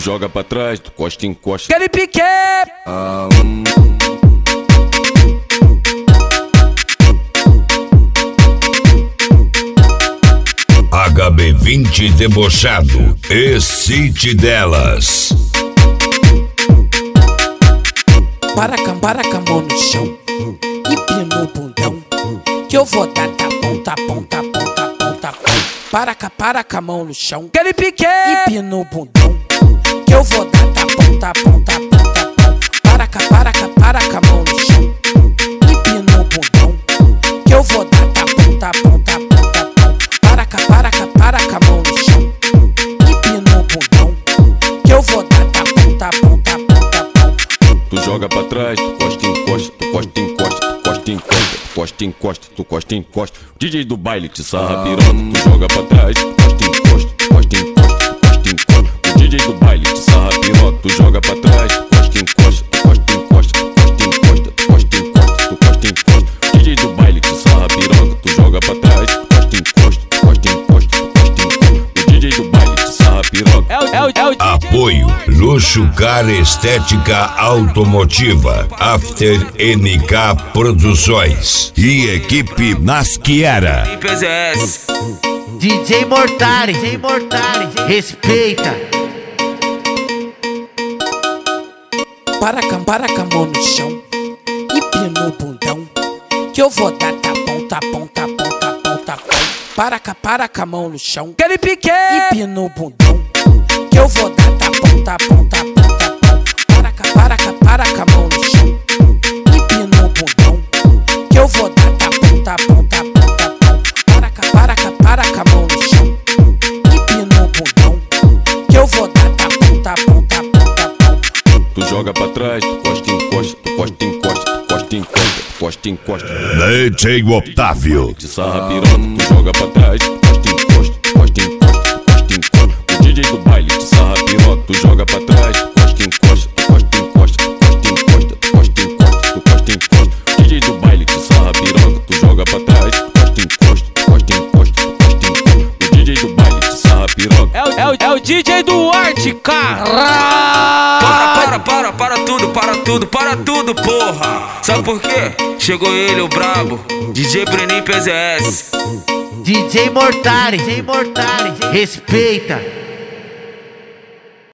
joga pra trás, tu costa, encosta. Aquele pique! HB20 debochado, excite delas. Para com a mão no chão, empina o bundão, que eu vou dar tapão, tapão, tapão, tapão, tapão. Para com a mão no chão, aquele pique! Empina o bundão, que eu vou dar tapão, tapão, tapão, tapão. Para com a mão no chão, empina o bundão, que eu vou dar tapão, tapão, tapão, tapão. Para com a mão no chão, empina o bundão, que eu vou dar tapão, tapão, tapão, tapão. Tu joga pra trás, tu costa, encosta, tu costa, encosta, tu costa, encosta, tu costa, encosta, tu costa, encosta. DJ do baile te sarra piroca, tu joga pra trás, tu costa, encosta, tu costa, encosta, tu costa, encosta. O DJ do baile te sarra piroca, tu joga pra trás, tu costa, encosta, tu costa, encosta, tu costa, encosta, tu costa, encosta, tu costa, encosta. O DJ do baile te sarra piroca, tu joga pra trás, tu costa, encosta, tu costa, encosta, tu costa, encosta. O DJ do baile te sarra piroca. Apoio Luxo Car Estética Automotiva, After NK Produções e equipe Nasquiera. DJ Mortari, respeita. Para com a mão no chão, empina o bundão, que eu vou dar tapão, tapão, tapão, tapão, tapão. Para com a mão no chão, aquele pique! Empina o bundão, que eu vou dar tapão, tapão, tapão, tapão. Para com a mão no chão, empina o bundão, que eu vou dar tapão, tapão, tapão, tapão. Para com a mão no chão, empina o bundão, que eu vou dar tapão, tapão, tapão, tapão. Tu joga pra trás, tu costa, encosta, tu costa, encosta, tu costa, encosta, tu costa, encosta. DJ Otávio. Te sarra piroca, tu joga pra trás, tu costa, encosta, tu costa, encosta, tu costa, encosta. O DJ do baile te sarra piroca, tu joga pra trás, tu costa, encosta, tu costa, encosta, tu costa, encosta, tu costa, encosta, tu costa, encosta. O DJ do baile te sarra piroca, tu joga pra trás, tu costa, encosta, tu costa, encosta, tu costa, encosta. O DJ do baile te sarra piroca. É o DJ do Arte, caralho! Para tudo, porra! Sabe por quê? Chegou ele, o brabo, DJ Brenin PZS. DJ Mortari, respeita.